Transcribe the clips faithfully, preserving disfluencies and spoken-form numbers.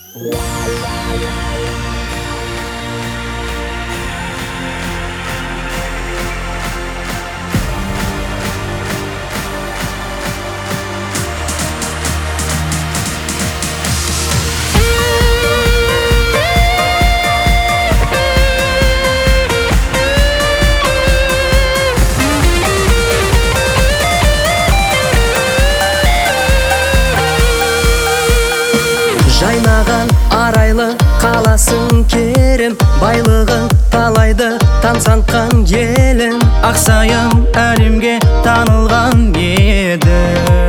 Жайнаған арайлы қаласың керім, байлығың талайды тамсантқан елің. Ақсайым әлемге танылған еді.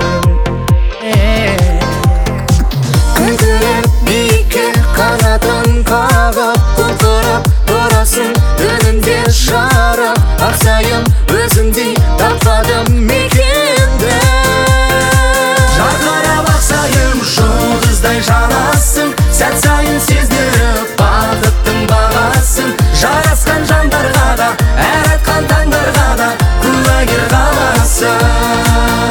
Күңгіріп биікке қанатын қағып, құлпырып тұрасың үнінде жарық. Ақсайым өзіңдей таппадым мекенді. Жарқырап ақсайым жұлдыздай жанасың, сәт сайын сездіріп бақыттың бағасын. Жарасқан жандарға да, әр атқан таңдарға да куәгер қаласың.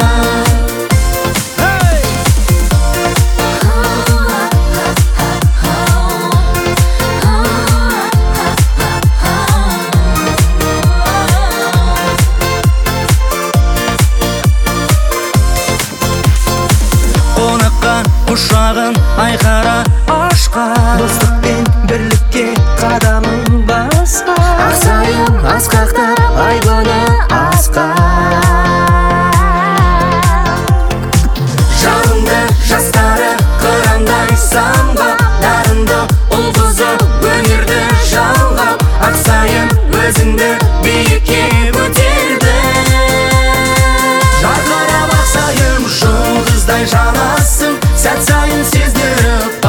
Қонаққа құшағын айқара ашқан, Достық пен бірлікке қадамын басқа. Ақсайым асқақтап ай күні асқан. Жалынды жастары қырандай самғап, дарынды ұл қызы өнерді жалғап. Ақсайым өзіңді биікке көтерді. Жарқырап ақсайым жұлдыздай жанасың, сәт сайын сездіріп